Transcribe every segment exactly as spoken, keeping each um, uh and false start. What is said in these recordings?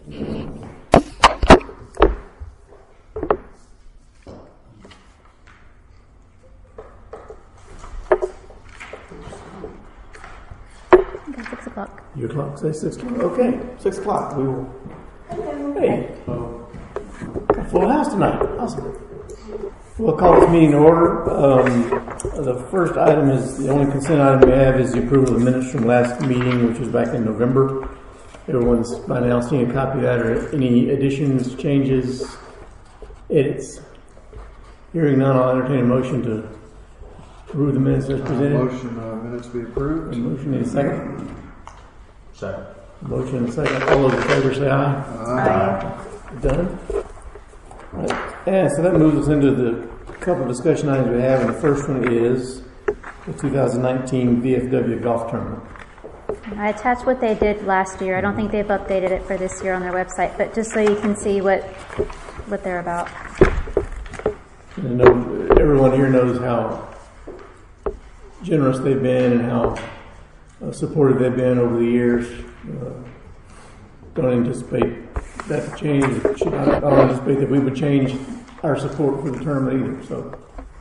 Six o'clock. Your clock says six o'clock. Okay, six o'clock. We will. Hey, full house tonight. Awesome. We'll call this meeting to order. Um, the first item is the only consent item we have is the approval of the minutes from last meeting, which was back in November. Everyone's by now seen a copy of that. Or any additions, changes, edits? Hearing none, I'll entertain a motion to approve the minutes as presented. Motion uh, minutes be approved. A motion in a second. Second. Motion in a second. All those in favor say aye. Aye. Done. Right. And so that moves us into the couple of discussion items we have. And the first one is the two thousand nineteen V F W Golf Tournament. I attached what they did last year. I don't think they've updated it for this year on their website, but just so you can see what what they're about. And I know everyone here knows how generous they've been and how uh, supportive they've been over the years. Uh, don't anticipate that to change. I don't anticipate that we would change our support for the tournament either. So,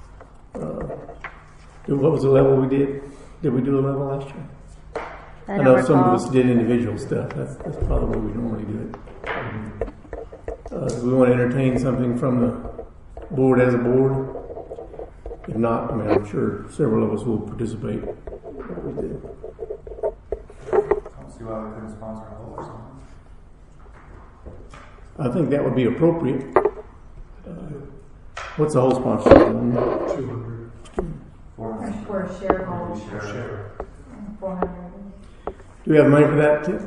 uh, what was the level we did? Did we do a level last year? I, I know some of us did individual stuff. That's, that's probably the way we normally do it. Uh, do we want to entertain something from the board as a board? If not, I mean, I'm sure several of us will participate. What we did. I don't see why we couldn't sponsor a whole or something. I think that would be appropriate. Uh, what's the whole sponsorship? two hundred. For a share home. Share. four hundred. Do we have money for that too?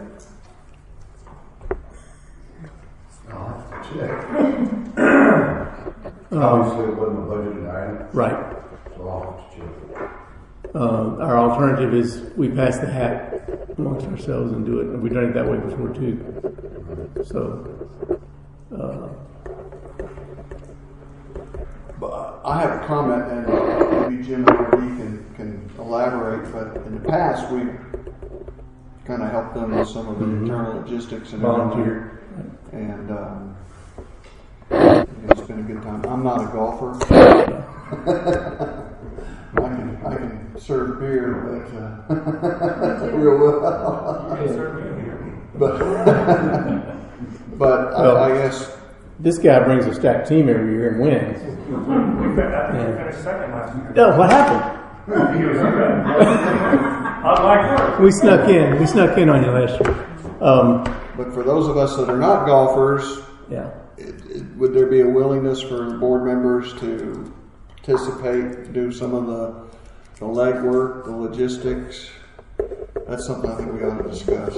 I'll have to check. Uh, Obviously, it wasn't a budgeted item, right. so I'll have to check. Uh, our alternative is we pass the hat amongst ourselves and do it. And we've done it that way before too. So, uh, But I have a comment, and maybe Jim and R D can, can elaborate, but in the past, we kind of helped them with some of the Mhm. internal logistics and volunteer. everything. And um, it's been a good time. I'm not a golfer. I can I can serve beer, but uh, real well. You can certainly hear me. But but Well, I, I guess This guy brings a stacked team every year and wins. We finished second last year. No, what happened? He was I like her. We snuck in. We snuck in on you last year. Um, but for those of us that are not golfers, yeah. it, it, would there be a willingness for board members to participate, do some of the the legwork, the logistics? That's something I think we ought to discuss.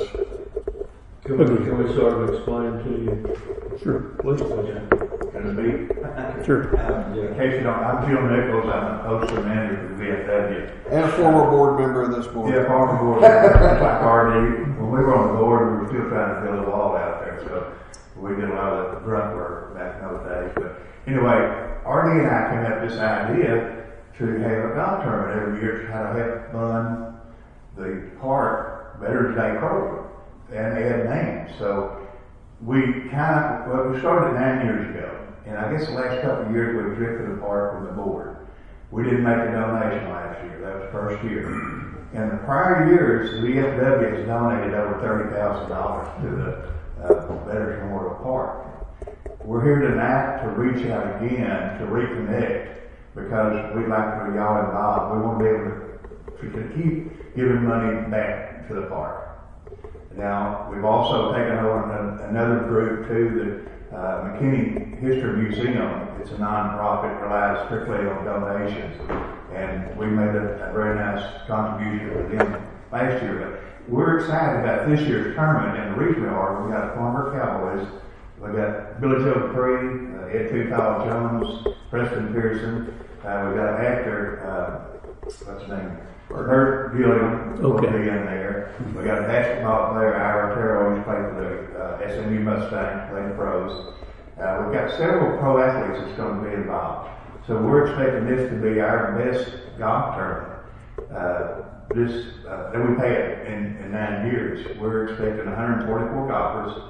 Can we, can we sort of explain to you? Sure. Please. Can it be? Sure. In case you don't, I'm Jim Nichols. I'm the poster manager for V F W. And a former board member of this board. Yeah, farm board. Like R D. When we were on the board, we were still trying to build a wall out there, so we did a lot of the grunt work back in those days. But anyway, R D and I came up with this idea to have a golf tournament every year to try to help fund the park Veterans Day program. And they had names. So we kind of, well, we started nine years ago. And I guess the last couple of years we drifted apart from the board. We didn't make a donation last year. That was the first year. In the prior years, the V F W has donated over thirty thousand dollars to the uh, Veterans Memorial Park. We're here tonight to reach out again, to reconnect, because we'd like for y'all involved. We want to be able to, to keep giving money back to the park. Now, we've also taken over another group too, the uh, McKinney History Museum. It's a non-profit, relies strictly on donations. And we made a, a very nice contribution for them last year. But we're excited about this year's tournament, and the reason we are, we got former Cowboys, we got Billy Joe Dupree, uh, Ed Tutal Jones, Preston Pearson, uh, we got actor, uh, what's his name? Bert Gilliam will Okay. be in there. We got a basketball player, Ira Terrell, who's played for the uh, S M U Mustangs, playing pros. Uh, we've got several pro athletes that's going to be involved. So we're expecting this to be our best golf tournament. Uh, this uh, that we had in, in nine years. We're expecting one hundred forty-four golfers.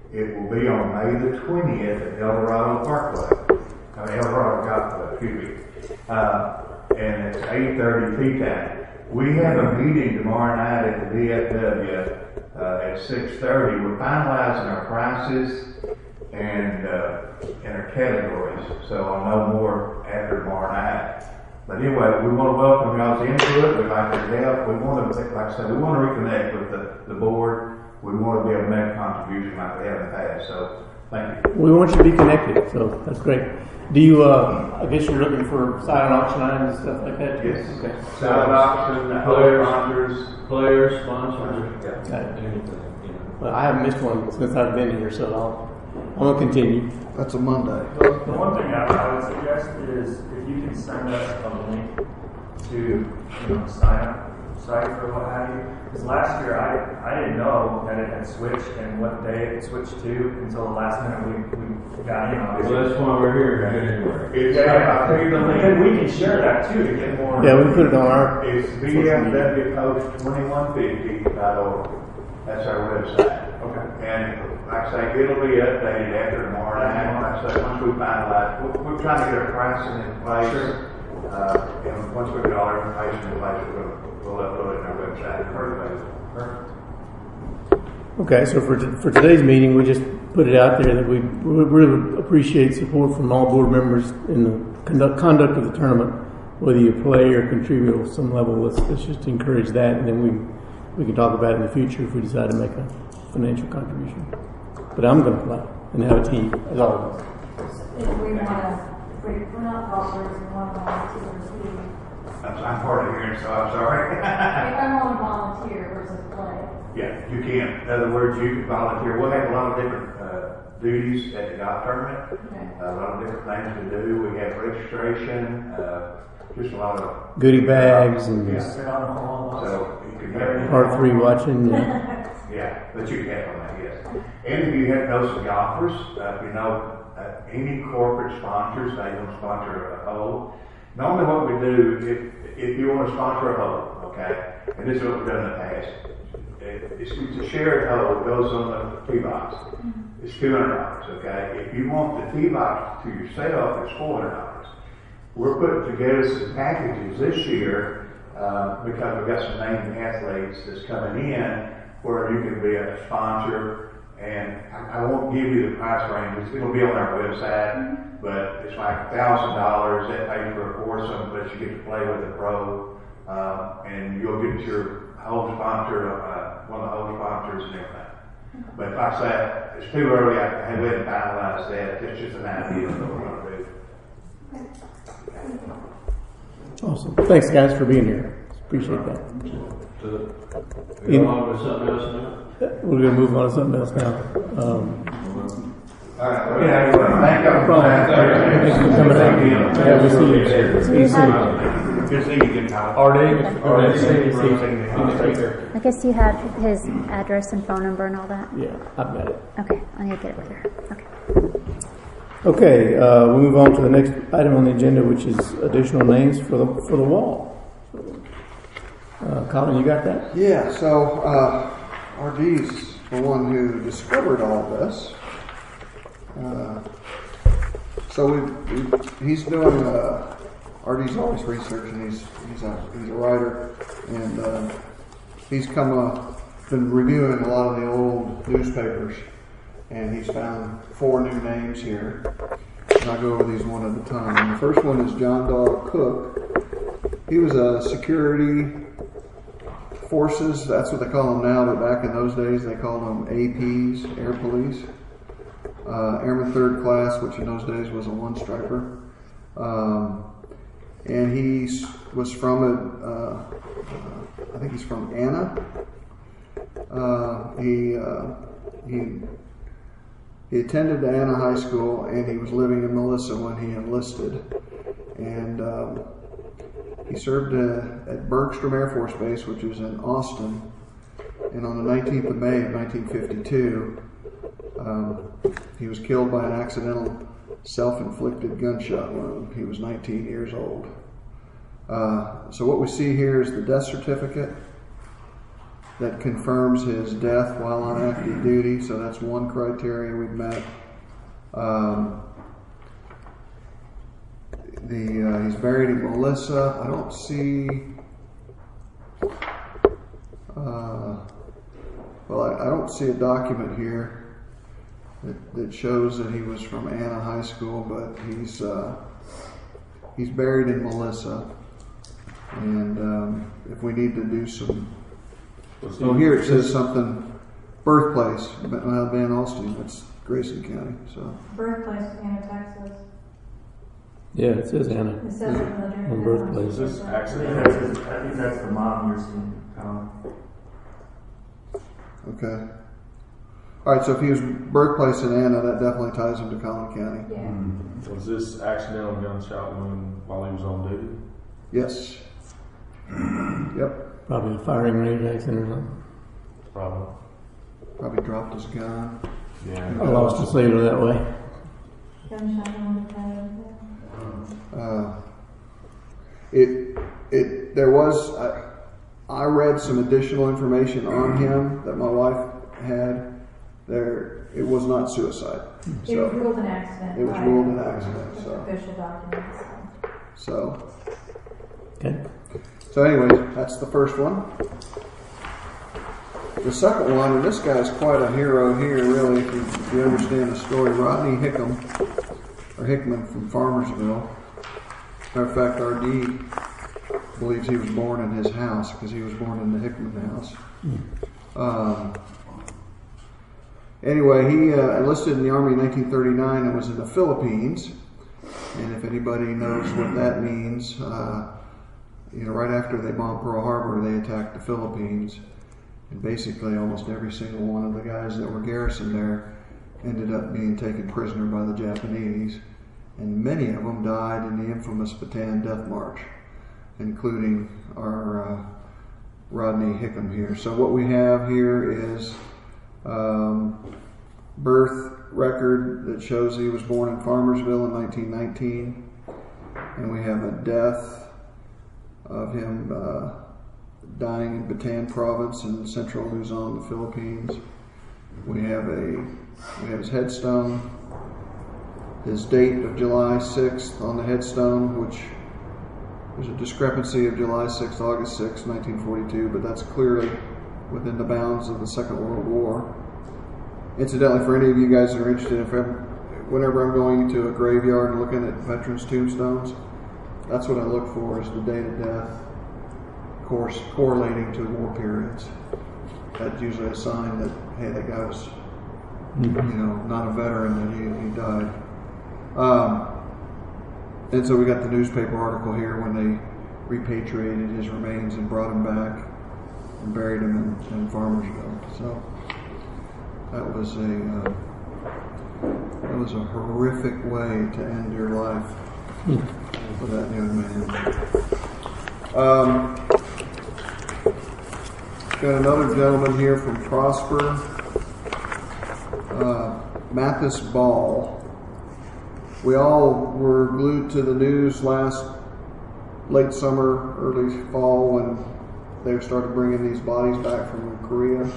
It will be on May the twentieth at El Dorado Parkway. I mean, El Dorado Golf Club, excuse me. Uh, and it's eight thirty tea time. We have a meeting tomorrow night at the D F W uh, at six thirty. We're finalizing our prices and uh, and our categories, so I'll know more after tomorrow night. But anyway, we want to welcome y'all's input. We'd like your help. We want to, like I said, we want to reconnect with the, the board. We want to be able to make a contribution like we have in the past. So, thank you. We want you to be connected, so that's great. Do you, uh, I guess you're looking for silent auction items and stuff like that? Yes. Okay. Silent auction, Players. sponsors. Players, sponsors, Yeah. Got it. anything, you know. Well, I haven't missed one since I've been here, so I'll, I'm gonna continue. That's a Monday. The the one thing I I would suggest is if you can send us a link to, you know, sign up site or what have you. Because last year I I didn't know that it had switched and what day it switched to until the last minute we, we got in on it. Well, that's why we're here, anyway. It's, Yeah, I'll tell you the and link. then we can share that too to get more. Yeah, we can put it on our, It's B M W Coach twenty-one fifty dot org. That's our website. Okay. And like I say, it'll be updated after tomorrow night. Like I say, once we finalize, we're, we're trying to get our pricing in place. Sure. Uh, and once we get all our information in place, we'll, we'll upload it on our website. Perfect. okay, so for, t- for today's meeting, we just put it out there that we we really appreciate support from all board members in the conduct, conduct of the tournament, whether you play or contribute at some level. Let's, let's just encourage that, and then we we can talk about it in the future if we decide to make a financial contribution. But I'm going to play and have a team, as always. If we want to, if we- we're not golfers, we want to volunteers, we, I'm, I'm hard of hearing, so I'm sorry. if I want to volunteer versus play. Yeah, you can. In other words, you can volunteer. We'll have a lot of different uh, duties at the golf tournament. Okay. A lot of different things to do. We have registration, uh, just a lot of Goodie bags and Yeah. Sit on the wall. So you can have part three watching. Yeah. Yeah, but you can have on that, yes. And if you have know some golfers, uh, you know uh, any corporate sponsors, they don't sponsor a hole. Normally, what we do, if if you want to sponsor a hole, okay, and this is what we've done in the past. It's, it's a shared hole. It goes on the tee box. It's two hundred dollars. Okay. If you want the tee box to yourself, it's four hundred dollars. We're putting together some packages this year uh, because we've got some named athletes that's coming in where you can be a sponsor. And I, I won't give you the price ranges. It'll be on our website, but it's like a thousand dollars. That pays for a foursome, but you get to play with a pro, uh, and you'll get your whole sponsor, uh, one of the whole sponsors and everything. But like I said, it's too early. I haven't finalized that. It's just an idea of what we're going to do. Awesome. Thanks, guys, for being here. Appreciate that. So, we go on with something else now? We're going to move on to something else now. Um, All right. Yeah. Thank you. no problem. Thanks for coming out. Yeah, we'll see you. See you soon. Good seeing you again, Kyle. R D? R D. See you soon. I guess you have his address and phone number and all that? Yeah, I've got it. Okay, I'll need to get it later. Okay. Okay, uh, we'll move on to the next item on the agenda, which is additional names for the for the wall. Uh, Colin, you got that? Yeah, so uh, R D's the one who discovered all this. Uh, so we, we he's doing. Uh, R D's always researching. He's he's a he's a writer, and uh, he's come uh, been reviewing a lot of the old newspapers, and he's found four new names here. And I'll go over these one at a time. And the first one is John Dog Cook. He was a security forces. That's what they call them now, but back in those days they called them A Ps, Air Police. Uh, Airman Third Class, which in those days was a one-striper. Um, and he was from a, uh, uh, I think he's from Anna. Uh, he uh, he he attended Anna High School, and he was living in Melissa when he enlisted. And um, he served uh, at Bergstrom Air Force Base, which was in Austin. And on the nineteenth of May of nineteen fifty-two, um, he was killed by an accidental self-inflicted gunshot wound. He was nineteen years old. Uh, so what we see here is the death certificate. that confirms his death while on active duty. So that's one criteria we've met. Um, the uh, he's buried in Melissa. I don't see. Uh, well, I, I don't see a document here that, that shows that he was from Anna High School, but he's uh, he's buried in Melissa. And um, if we need to do some, oh, here it says something. Birthplace, well, Van Alstyne. That's Grayson County. So Birthplace, Anna, Texas. Yeah, it says Anna. It says it in the On journal. birthplace. Is this actually, that's his, I think that's the mom you're seeing. Um, okay. All right. So if he was birthplace in Anna, that definitely ties him to Collin County. Yeah. Mm. Was this accidental gunshot wound while he was on duty? Yes. Yep. Probably a firing range accident or something. Probably. Probably dropped his gun. Yeah. I lost a sailor that way. Gunshot wound to the head. Uh, it it there was I, I read some additional information on him that my wife had. There, it was not suicide. It So was ruled an accident. it was by ruled an accident. the So Official documents. so Okay. so anyways, that's the first one. The second one, and this guy's quite a hero here, really, if you, if you understand the story. Rodney Hickam, or Hickman from Farmersville. Matter of fact, R D believes he was born in his house because he was born in the Hickman house. Um, anyway, he uh, enlisted in the Army in nineteen thirty-nine and was in the Philippines. And if anybody knows what that means, uh, you know, right after they bombed Pearl Harbor, they attacked the Philippines. And basically almost every single one of the guys that were garrisoned there ended up being taken prisoner by the Japanese. And many of them died in the infamous Bataan Death March, including our uh, Rodney Hickam here. So what we have here is um, birth record that shows he was born in Farmersville in nineteen nineteen. And we have a death of him uh, dying in Bataan province in central Luzon, the Philippines. We have a we have his headstone, his date of July sixth on the headstone, which there's a discrepancy of July sixth, August sixth, nineteen forty-two, but that's clearly within the bounds of the Second World War. Incidentally, for any of you guys that are interested, if I'm, whenever I'm going to a graveyard and looking at veterans' tombstones, that's what I look for, is the date of death, of course, correlating to war periods. That's usually a sign that, hey, that guy was, you know, not a veteran, that he, he died. Um, and so we got the newspaper article here when they repatriated his remains and brought him back and buried him in, in Farmersville. So that was a uh, that was a horrific way to end your life for that young man. Um, got another gentleman here from Prosper, uh, Mathis Ball. We all were glued to the news last late summer, early fall, when they started bringing these bodies back from Korea.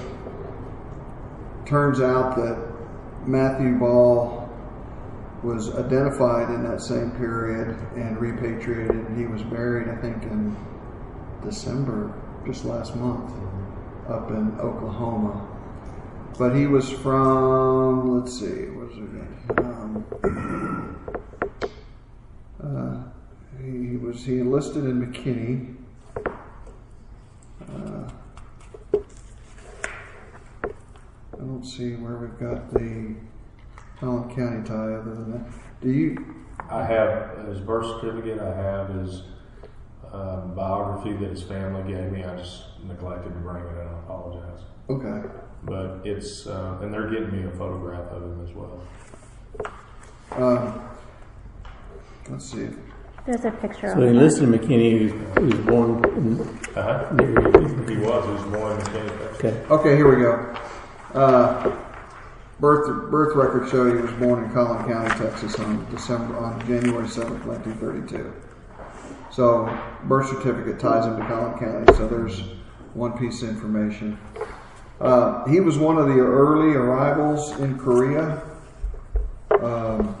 Turns out that Matthew Ball was identified in that same period and repatriated. He was buried, I think, in December, just last month, up in Oklahoma. But he was from, let's see, what was it? Um, uh, he, he was he enlisted in McKinney. Uh, I don't see where we've got the Collin County tie other than that. Do you? I have his birth certificate. I have his uh, biography that his family gave me. I just neglected to bring it in. I apologize. Okay. But it's, uh, and they're getting me a photograph of him as well. Um, let's see. There's a picture So of he him. enlisted in McKinney. He was, he was born in Uh-huh. near He was. He was born in McKinney. Okay. Okay, here we go. Uh, birth birth records show he was born in Collin County, Texas, on December on January seventh, nineteen thirty-two. So birth certificate ties him to Collin County. So there's one piece of information. Uh, he was one of the early arrivals in Korea. Um,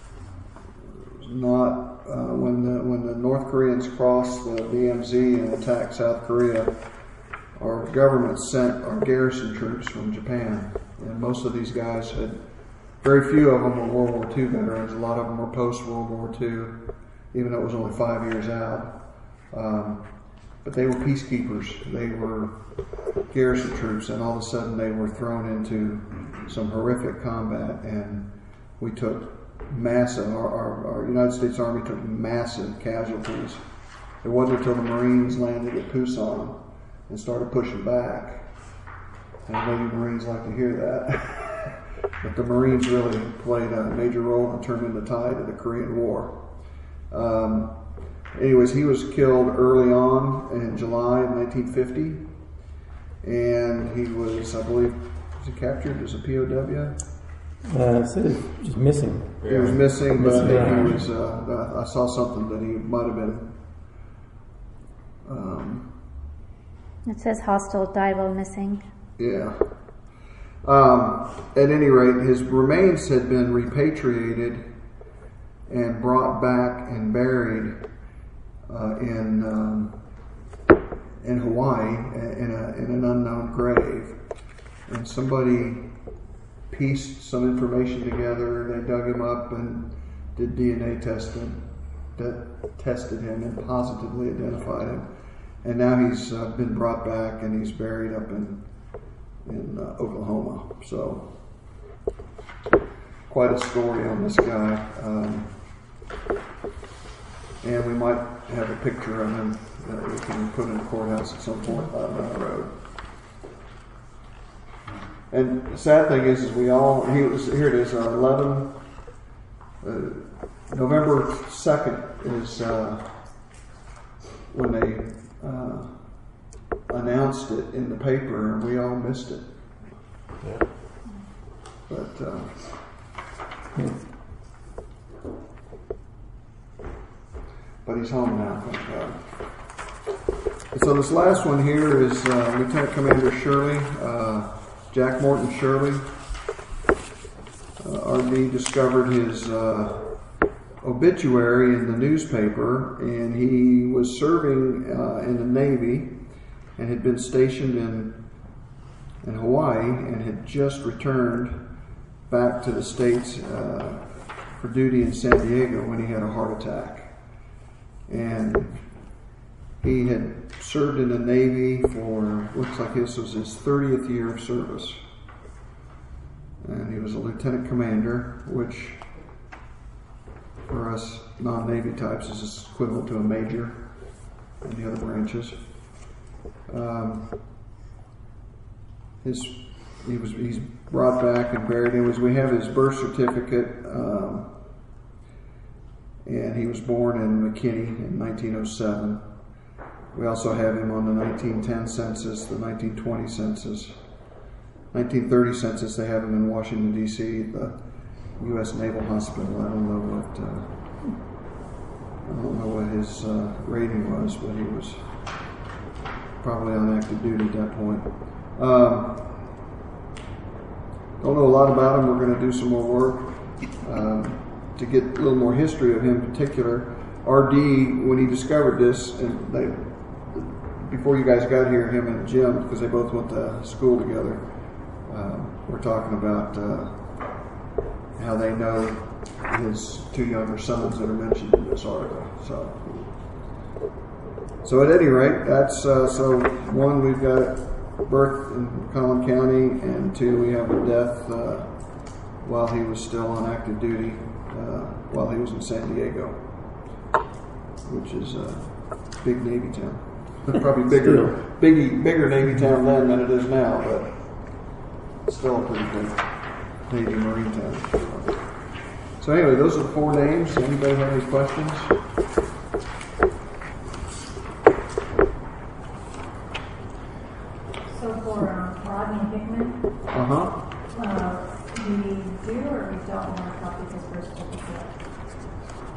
not uh, when the when the North Koreans crossed the D M Z and attacked South Korea. Our government sent our garrison troops from Japan, and most of these guys had, very few of them were World War Two veterans. A lot of them were post World War Two, even though it was only five years out. Um, but they were peacekeepers. They were garrison troops, and all of a sudden they were thrown into some horrific combat, and we took massive, our, our, our United States Army took massive casualties. It wasn't until the Marines landed at Pusan and started pushing back. And I know you Marines like to hear that. But the Marines really played a major role in turning the tide of the Korean War. Um, anyways, he was killed early on in July of nineteen fifty. And he was, I believe, was he captured as a P O W? Uh, it says just missing. He was missing, but I Missing. think he was, uh, I saw something that he might have been, um, It says hostile die while missing. yeah. Um, at any rate, his remains had been repatriated and brought back and buried uh, in um, in Hawaii in, a, in an unknown grave. And somebody pieced some information together. They dug him up and did D N A testing, that tested him and positively identified him. And now he's uh, been brought back and he's buried up in in uh, Oklahoma. So quite a story on this guy. Um, and we might have a picture of him that we can put in the courthouse at some point out down the road. And the sad thing is, is we all, he was, here it is, uh, eleven, uh, November second is uh, when they uh, announced it in the paper, and we all missed it. Yeah. But uh, but he's home now, thank God. And so this last one here is uh, Lieutenant Commander Shirley, uh, Jack Morton Shirley. Uh, R D discovered his uh, obituary in the newspaper, and he was serving uh, in the Navy and had been stationed in in Hawaii and had just returned back to the States uh, for duty in San Diego when he had a heart attack. And he had served in the Navy for, looks like this was his thirtieth year of service. And he was a lieutenant commander, which for us non-Navy types is equivalent to a major in the other branches. Um, his he was he's brought back and buried. Anyways, we have his birth certificate, um, and he was born in McKinney in nineteen oh seven. We also have him on the nineteen ten census, the nineteen twenty census, nineteen thirty census. They have him in Washington D C, the U S Naval Hospital. I don't know what uh, I don't know what his uh, rating was, but he was probably on active duty at that point. Um, don't know a lot about him. We're going to do some more work um, to get a little more history of him in particular. R D, when he discovered this, and they, before you guys got here, him and Jim, because they both went to school together, um, we're talking about uh, how they know his two younger sons that are mentioned in this article. So, so at any rate, that's uh, so one, we've got birth in Collin County, and two, we have a death uh, while he was still on active duty, uh, while he was in San Diego, which is a big Navy town. Probably bigger, big, bigger Navy town then than it is now, but still a pretty big Navy Marine town. So anyway, those are the four names. Anybody have any questions? So for um, Rodney Hickman, Uh-huh. uh, we do or we don't want to copy his birth certificate?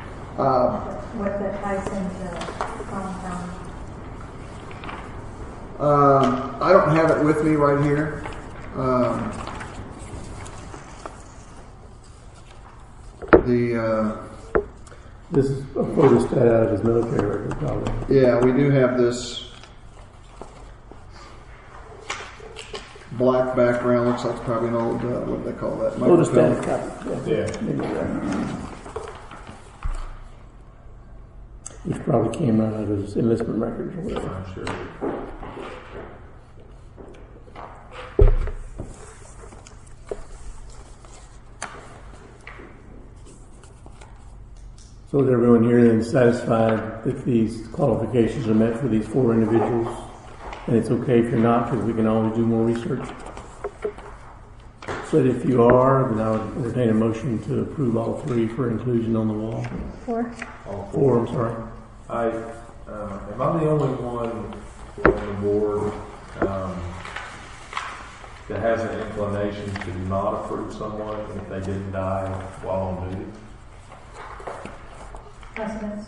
Uh, What the ties into Collin County? Um, I don't have it with me right here. Um, the uh, This is a photostat out of his military record, probably. yeah, we do have this black background. Looks like it's probably an old uh, what do they call that? Photostat Microfilm. copy. Yeah. Maybe that. Which probably came out of his enlistment records or whatever. I'm sure. So is everyone here then satisfied that these qualifications are met for these four individuals? And it's okay if you're not, because we can always do more research. So if you are, then I would entertain a motion to approve all three for inclusion on the wall. Four. Four, I'm sorry. I, uh, am I the only one on the board um, that has an inclination to not approve someone if they didn't die while on duty? Precedence.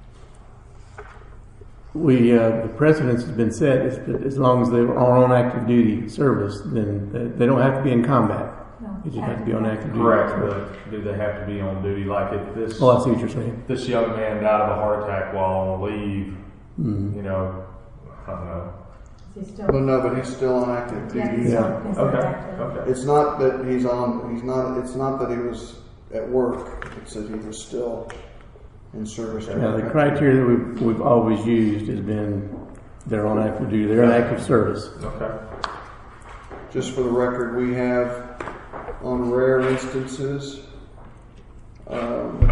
We, uh, the precedence has been set, is that as long as they are on active duty service, then they, they don't have to be in combat. No. They just have to be on active duty. Correct, but do they have to be on duty? Like if this Oh, I see what you're saying. this young man died of a heart attack while on leave, Mm. you know, I don't know. Is he still? Well, no, but he's still on active Yeah, duty. he's Yeah. still considered Okay, active. okay. It's not that he's on. He's not. It's not that he was at work. It's that he was still in service. Now, the criteria that we've, we've always used has been they're on active duty, they're in active service. Okay. Just for the record, we have, on rare instances, um,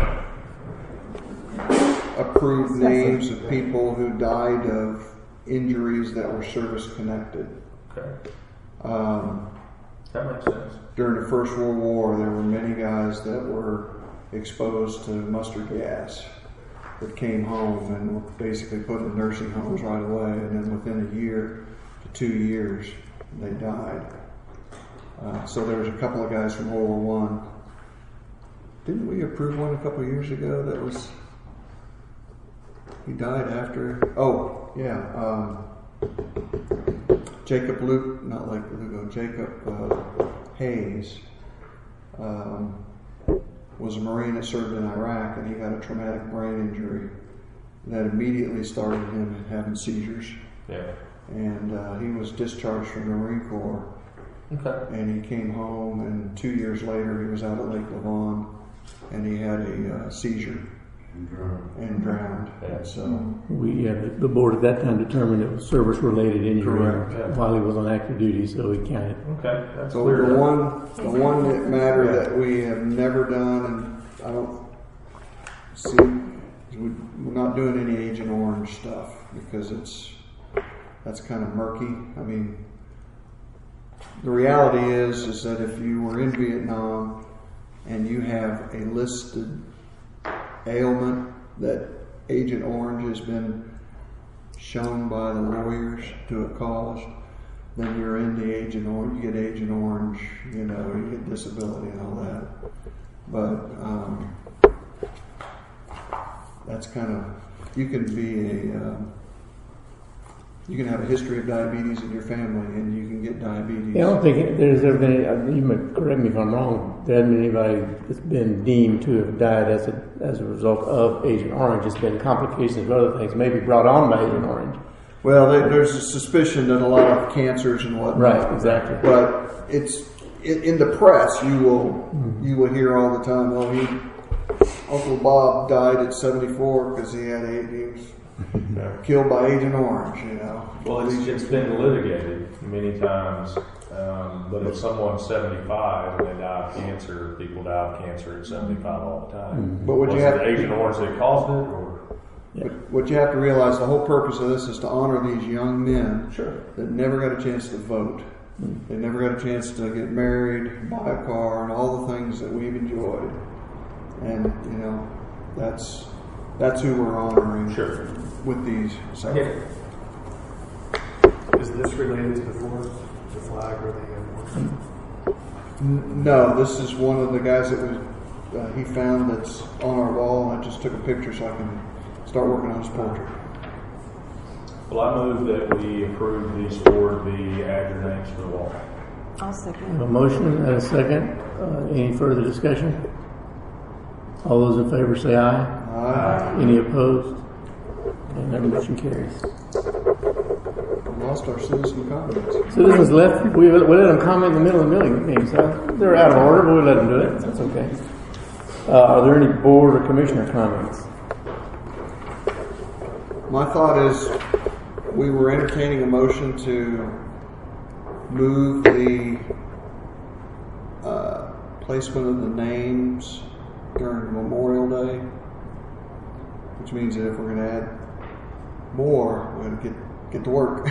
approved names of people who died of injuries that were service connected. Okay. Um, That makes sense. during the First World War, there were many guys that were exposed to mustard gas that came home and were basically put in nursing homes right away, and then within a year to two years, they died. Uh, so there was a couple of guys from World War One. Didn't we approve one a couple of years ago that was, he died after, oh, yeah, um, Jacob Luke, not like Lugo, Jacob uh, Hayes um, was a Marine that served in Iraq, and he got a traumatic brain injury that immediately started him having seizures. Yeah. And uh, he was discharged from the Marine Corps, Okay. and he came home, and two years later he was out at Lake Lavon, and he had a uh, seizure and drowned. Yeah. So We, uh, the, the board at that time determined it was service-related injury Correct, yeah. while he was on active duty, so we counted. Okay. That's So clear. the one, the one that matter that we have never done, and I don't see, we- we're not doing any Agent Orange stuff because it's that's kind of murky. I mean, the reality is is that if you were in Vietnam and you have a listed ailment that Agent Orange has been shown by the lawyers to have caused, then you're in the Agent Orange, you get Agent Orange, you know, you get disability and all that. But um, that's kind of, you can be a, um, you can have a history of diabetes in your family and you can get diabetes. Yeah, I don't think there's ever been, any, uh, you may correct me if I'm wrong, there hasn't been anybody that's been deemed to have died as a, as a result of Agent Orange. It's been complications of other things, maybe brought on by Agent Orange. Well, there, there's a suspicion that a lot of cancers and whatnot. Right, exactly. But it's in, in the press. You will mm-hmm. you will hear all the time. Oh, he Uncle Bob died at seventy-four because he had a, he was uh, killed by Agent Orange. You know. Well, it's, it's been litigated many times. Um, but if someone's seventy-five and they die of cancer, people die of cancer at seventy-five all the time. Mm-hmm. But what Was you have it Agent Orange that caused it, or? But what you have to realize, the whole purpose of this is to honor these young men Sure. that never got a chance to vote. Mm-hmm. They never got a chance to get married, buy a car, and all the things that we've enjoyed. And, you know, that's that's who we're honoring Sure. with these. So. Yeah. Is this related to the force, the flag, or the emblem? N- No, this is one of the guys that was uh, he found that's on our wall, and I just took a picture so I can start working on his portrait. A Well, I move that we approve these for the add your names to the wall. I'll We second. have a motion and a second. Uh, any further discussion? All those in favor say aye. Aye. Any opposed? And that motion carries. We lost our citizen comments. Citizens left. We, we let them comment in the middle of the meeting. meeting, So they're out of order, but we let them do it. That's okay. Uh, are there any board or commissioner comments? My thought is, we were entertaining a motion to move the uh, placement of the names during Memorial Day, which means that if we're going to add more, we're going to get get to work,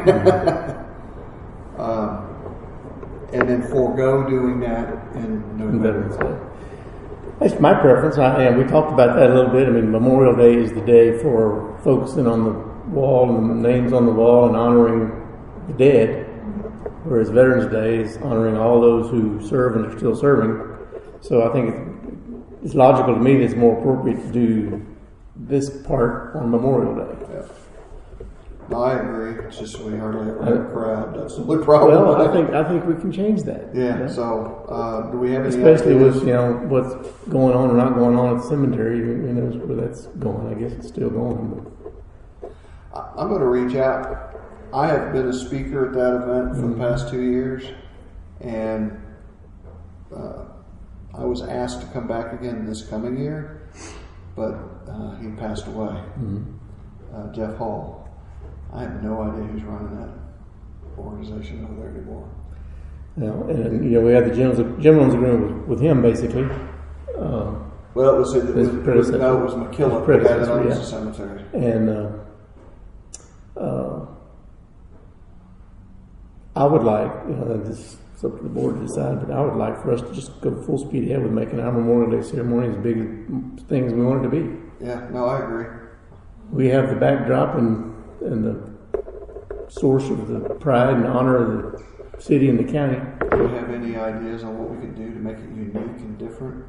um, and then forego doing that in November. Veterans Day. That's my preference. I, and we talked about that a little bit. I mean, Memorial Day is the day for focusing on the wall and the names on the wall and honoring the dead, whereas Veterans Day is honoring all those who serve and are still serving. So I think it's, it's logical to me that it's more appropriate to do this part on Memorial Day. Yeah. No, I agree. It's just we hardly ever have a crowd. That's the only problem. Well, I think I think we can change that. Yeah. you know? So, uh, do we have any Especially ideas? with, you know, what's going on or not going on at the cemetery, who knows where that's going. I guess it's still going. I- I'm going to reach out. I have been a speaker at that event for the past two years, and uh, I was asked to come back again this coming year, but uh, he passed away. Uh, Jeff Hall. I have no idea who's running that organization over there anymore. You know, and, you know, we had the gentleman's, gentleman's agreement with, with him, basically. Uh, Well, it was, it His was, predecessor. no, it was McKillop His that had it predecessor, on yeah. the cemetery. and uh, uh, I would like, you know, this is up to the board to decide, but I would like for us to just go full speed ahead with making our Memorial Day ceremony as big a thing as we want it to be. Yeah, no, I agree. We have the backdrop and, and the source of the pride and honor of the city and the county. Do you have any ideas on what we could do to make it unique and different?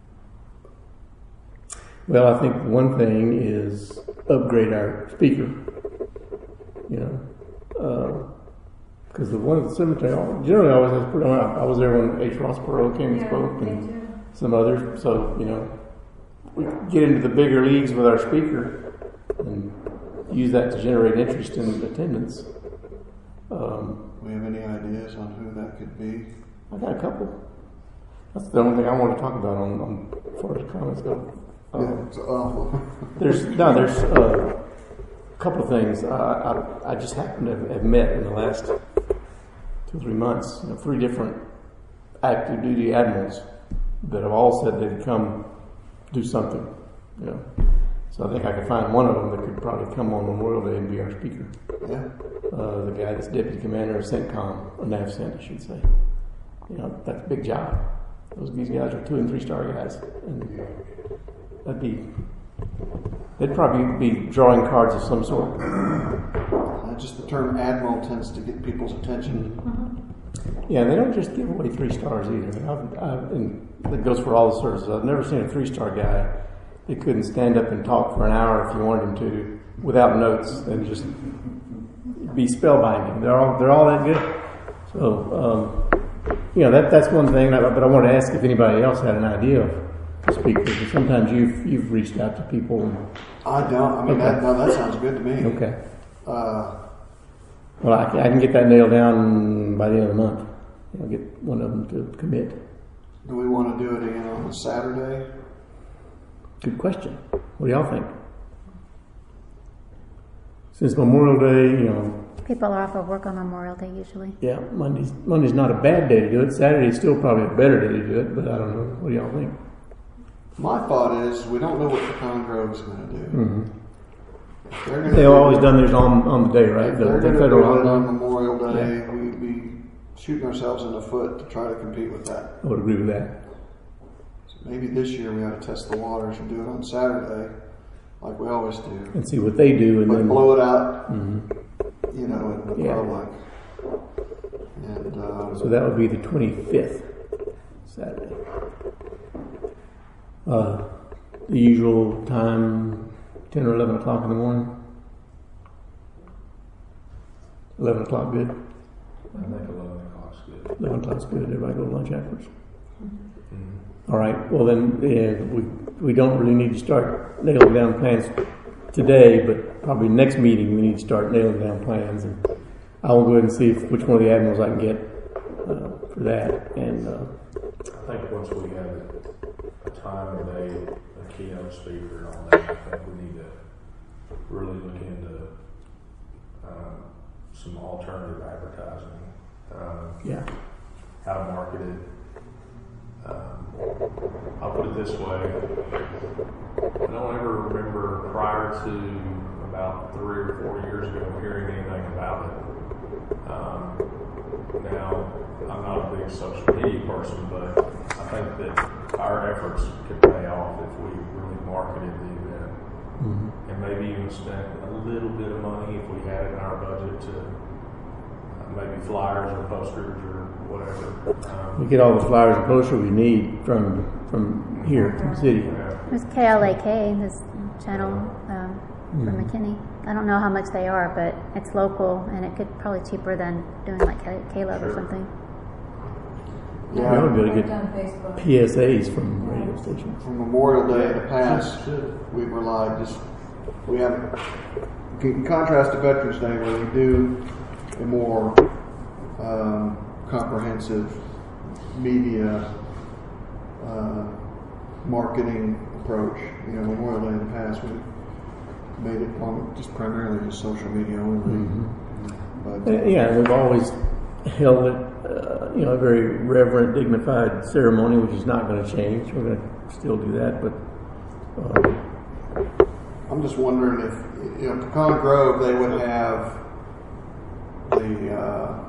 Well, I think one thing is upgrade our speaker. You know, because uh, the one at the cemetery generally always has pretty. I was there when H. Ross Perot came and Yeah, spoke, me and too. some others. So you know, we get into the bigger leagues with our speaker and use that to generate interest in attendance. Um, Do we have any ideas on who that could be? I got a couple. That's the only thing I want to talk about on, on as far as comments go. Um, Yeah, so, oh. There's no, there's uh, a couple of things. I, I, I just happen to have, have met in the last two or three months. You know, three different active duty admirals that have all said they'd come do something. You know, so I think I could find one of them that could probably come on Memorial Day and be our speaker. Yeah. Uh, the guy that's deputy commander of CENTCOM, or NAVCENT, I should say. You know, that's a big job. Those these guys are two and three star guys, and that'd be. They'd probably be drawing cards of some sort. Uh, just the term admiral tends to get people's attention. Yeah, and they don't just give away three stars either. I've, I've, and that goes for all the services. I've never seen a three star guy that couldn't stand up and talk for an hour if you wanted him to, without notes, and just be spellbinding. They're all they're all that good. So, um, you know, that that's one thing. But I wanted to ask if anybody else had an idea of speakers. Because sometimes you've you've reached out to people. And, I don't. I mean, Okay. that, no, that sounds good to me. okay. Uh, Well, I, can- I can get that nailed down by the end of the month. I'll get one of them to commit. do we want to do it again on a Saturday? Good question. What do y'all think? Since Memorial Day, you know, People are off of work on Memorial Day usually. yeah, Monday's Monday's not a bad day to do it. Saturday's still probably a better day to do it, but I don't know. What do y'all think? My thought is we don't know what Pecan Grove's going to do. Mm-hmm. If they're gonna They've do always it- done theirs on on the day, right? If The, they're the going to federal do it on holiday. Memorial Day, we'd be shooting ourselves in the foot to try to compete with that. I would agree with that. So maybe this year we ought to test the waters and do it on Saturday, like we always do. And see what they do, and But then blow it out, Mhm. you know, in the Yeah. public. And uh, So that would be the twenty-fifth, Saturday. Uh, the usual time, ten or eleven o'clock in the morning. Eleven o'clock, good. I think eleven o'clock's good. Eleven o'clock's good. Everybody go to lunch afterwards. Mm-hmm. All right. Well, then uh, we we don't really need to start nailing down plans today, but probably next meeting we need to start nailing down plans. And I will go ahead and see if, which one of the admirals I can get uh, for that. And uh, I think once we have a time of day, a keynote speaker and all that, I think we need to really look into um, some alternative advertising. Um, yeah, how to market it. Um, I'll put it this way. I don't ever remember prior to about three or four years ago hearing anything about it. Um, now, I'm not a big social media person, but I think that our efforts could pay off if we really marketed the event. Mm-hmm. And maybe even spent a little bit of money if we had it in our budget to uh, maybe flyers or posters or whatever. Um, we get all the flyers and posters we need from from here, from the city. There's K L A K, this channel um, mm-hmm. from McKinney. I don't know how much they are, but it's local, and it could probably cheaper than doing like Caleb sure. or something. Yeah, we would be able to I've done get Facebook. P S As from radio stations. For Memorial Day in the past, we've relied just, we haven't, in contrast to Veterans Day where we do a more um, comprehensive media uh, marketing approach. You know, Memorial Day in the past, we made it on just primarily just social media only. Mm-hmm. But, uh, yeah, we've always held it, uh, you know, a very reverent, dignified ceremony, which is not going to change. We're going to still do that, but um, I'm just wondering if, you know, Pecan Grove, they would have the uh,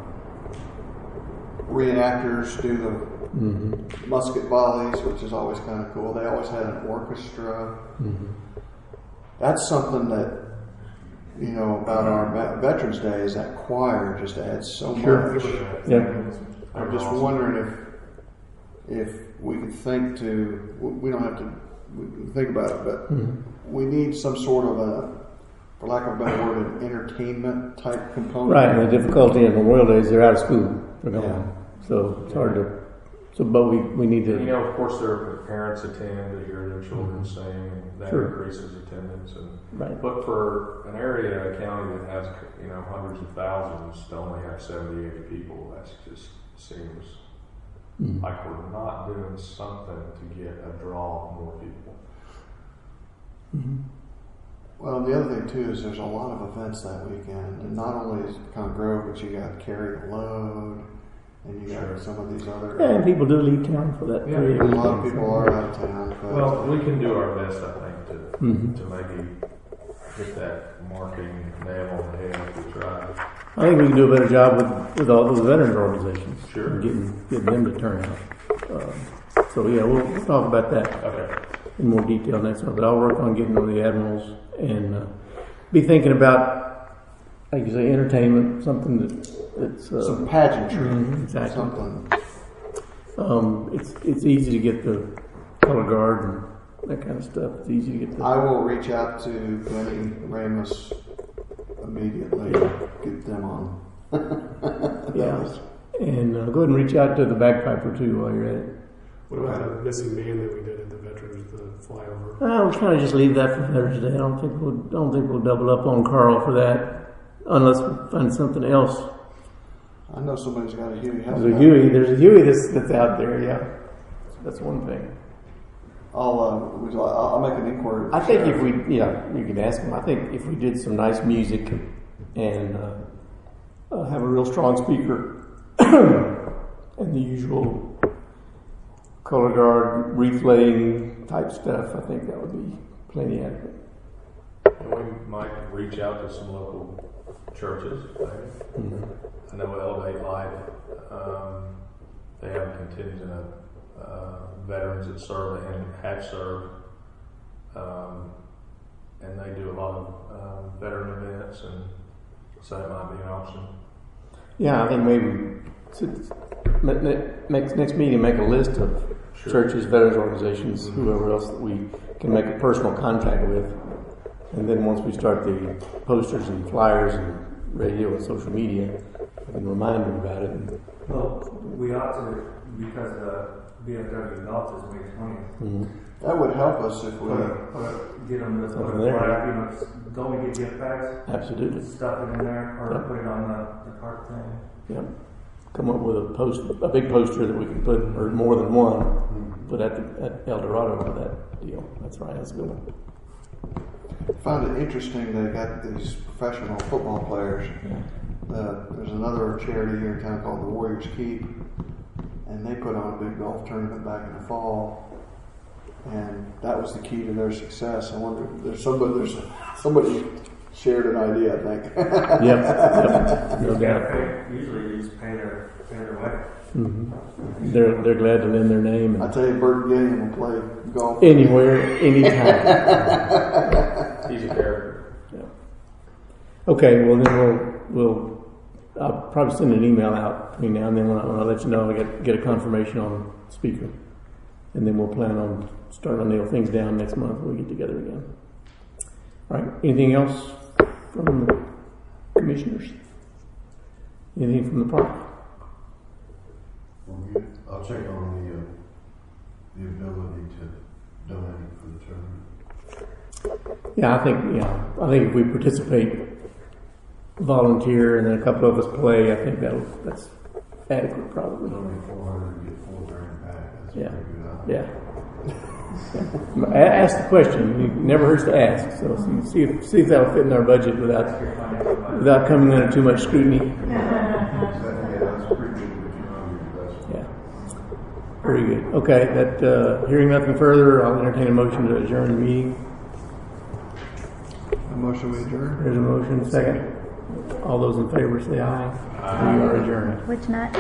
reenactors do the mm-hmm. musket volleys, which is always kind of cool. They always had an orchestra. Mm-hmm. That's something that, you know, about our Veterans Day is that choir just adds so Sure. much. Yeah. I'm just wondering if if we could think to, we don't have to we can think about it, but Mm-hmm. we need some sort of a, for lack of a better word, an entertainment type component. Right, and the difficulty in Memorial Day is they're out of school. They're gone. Yeah. So it's hard to, so, but we, we need to. You know, of course, their parents attend to hear their children sing, and that Sure. increases attendance. And Right. but for an area, a county that has you know hundreds of thousands to only have seventy, eighty people, that just seems Mm-hmm. like we're not doing something to get a draw of more people. Mm-hmm. Well, the other thing too is there's a lot of events that weekend, and not only is Pecan Grove, but you got Carry the Load, and you got Sure. some of these other. Yeah, and people do leave town for that Yeah, period. A lot of people are out of town. But Well, we can do our best, I think, to Mhm. to maybe get that marketing nail on the head if we try. I think we can do a better job with, with all those veterans organizations. Sure. and Getting, getting them to turn out. Um, so yeah, we'll, we'll talk about that Okay. in more detail next time. But I'll work on getting with the admirals and uh, be thinking about, like you say, entertainment, something that that's uh, some pageantry, Mhm, exactly. something. Um, it's it's easy to get the color guard and that kind of stuff. It's easy to get the. I will reach out to Glennie Ramos immediately. Get them on. yeah, and uh, go ahead and reach out to the bagpiper too while you're at it. What about the missing man that we did at the Veterans, the flyover? Uh, we're trying to just leave that for Veterans Day. I don't think we'll I don't think we'll double up on Carl for that, unless we find something else. I know somebody's got a Huey. There's a Huey. There's a Huey that's that's out there. Yeah, that's one thing. I'll uh, would you like- I'll make an inquiry. I think if we, yeah, you can ask him. I think if we did some nice music and uh, uh, have a real strong speaker and the usual color guard, wreath laying type stuff, I think that would be plenty adequate. And we might reach out to some local churches. Maybe. Mm-hmm. I know Elevate Life, um, they have a contingent of uh, veterans that serve and have served, um, and they do a lot of um, veteran events, and so that might be an option. Yeah, I think maybe s- ne- ne- next next meeting make a list of Sure. churches, veterans organizations, whoever else that we can make a personal contact with, and then once we start the posters and flyers and radio and social media, I can remind them about it. And, Well, we ought to, because the V F W golf is May twentieth. mm-hmm. That would help us if we. Put a, put a, get them to put Something a there. flag, you know, don't we get gift bags? Absolutely. Stuff it in there, or Yep. put it on the, the cart thing. Yep. Come up with a post, a big poster that we can put, or more than one, put at, the, at El Dorado for that deal. That's right. That's a good one. I found it interesting they got these professional football players. Uh, there's another charity here in town called the Warriors Keep, and they put on a big golf tournament back in the fall, and that was the key to their success. I wonder if there's somebody there's somebody shared an idea, I think. Yep. Yep. No You gotta doubt. pay, usually you just pay their, pay their way. Mm-hmm. They're they're glad to lend their name I and tell you, Bert Gilliam will play golf anywhere, anytime. He's a character. Yeah. Okay. Well, then we'll we'll. I'll probably send an email out between now and then when I, when I let you know I get get a confirmation on speaker, and then we'll plan on starting to nail things down next month when we get together again. All right. Anything else from the commissioners? Anything from the park? I'll check on the, uh, the ability to donate for the tournament. Yeah, I think yeah, I think if we participate, volunteer, and then a couple of us play, I think that'll that's adequate probably. Donate four hundred and get four grand back. That's a Yeah. pretty good idea. Yeah. A- Ask the question. It never hurts to ask. So see if see if that'll fit in our budget without without coming under too much scrutiny. That- yeah, that's pretty good, but you know, that's Yeah. Very good. Okay. That uh, hearing nothing further, I'll entertain a motion to adjourn the meeting. A motion we adjourn. There's a motion. Second. All those in favor say aye. We are adjourned. Which night?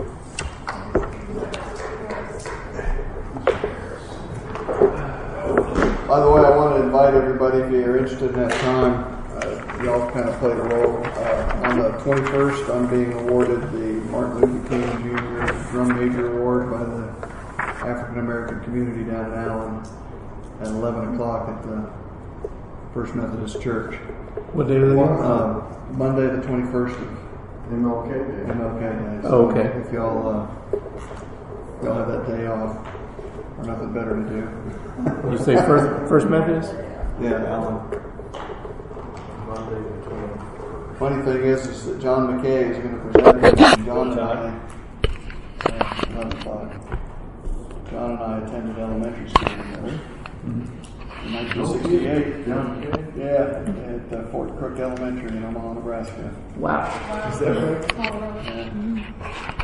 By the way, I want to invite everybody, if you're interested in that time, uh, y'all kind of played a role. Uh, on the twenty-first, I'm being awarded the Martin Luther King Junior Drum Major Award by the African American community down in Allen at eleven o'clock at the First Methodist Church. What day was it? Uh, Monday, the twenty-first of M L K Day. M L K Day. So Oh, okay. If y'all, uh, y'all have that day off, or nothing better to do. You say First First Methodist? Yeah, Allen. Monday the twentieth. Funny thing is, is that John McKay is going to present it. And John and I, uh, eleven o'clock. John and I attended elementary school together in nineteen sixty-eight. Yeah, at uh, Fort Crook Elementary in Omaha, Nebraska. Wow. Yeah.